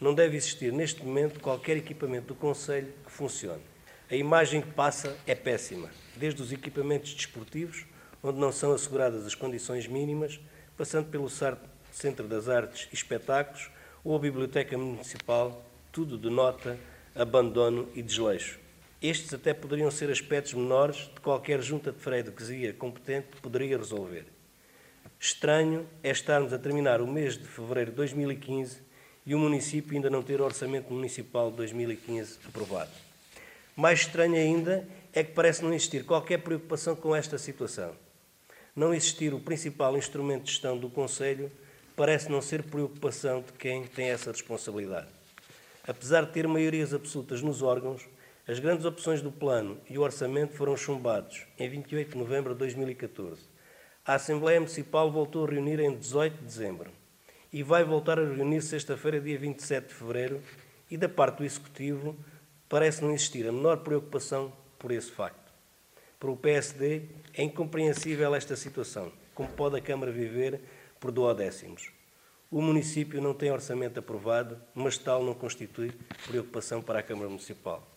não deve existir neste momento qualquer equipamento do Conselho que funcione. A imagem que passa é péssima, desde os equipamentos desportivos, onde não são asseguradas as condições mínimas, passando pelo Centro das Artes e Espetáculos ou a Biblioteca Municipal, tudo denota abandono e desleixo. Estes até poderiam ser aspectos menores de qualquer junta de freguesia competente poderia resolver. Estranho é estarmos a terminar o mês de fevereiro de 2015 e o município ainda não ter o orçamento municipal de 2015 aprovado. Mais estranho ainda é que parece não existir qualquer preocupação com esta situação. Não existir o principal instrumento de gestão do Conselho parece não ser preocupação de quem tem essa responsabilidade. Apesar de ter maiorias absolutas nos órgãos, as grandes opções do plano e o orçamento foram chumbados em 28 de novembro de 2014. A Assembleia Municipal voltou a reunir em 18 de dezembro e vai voltar a reunir sexta-feira, dia 27 de fevereiro, e da parte do Executivo parece não existir a menor preocupação por esse facto. Para o PSD é incompreensível esta situação, como pode a Câmara viver por duodécimos. O município não tem orçamento aprovado, mas tal não constitui preocupação para a Câmara Municipal.